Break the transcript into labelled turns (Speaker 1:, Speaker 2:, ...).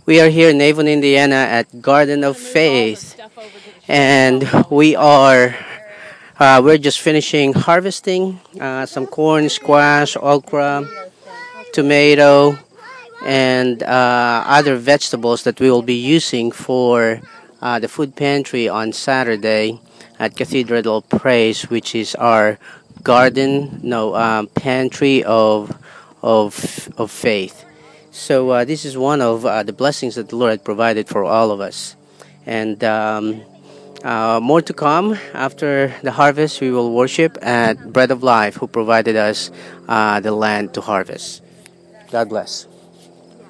Speaker 1: We are here in Avon, Indiana at Garden of Faith, and we're just finishing harvesting some corn, squash, okra, tomato, and other vegetables that we will be using for the food pantry on Saturday at Cathedral Praise, which is our garden, no, pantry of faith. So this is one of the blessings that the Lord had provided for all of us, and more to come after the harvest. We will worship at Bread of Life, who provided us the land to harvest. God bless.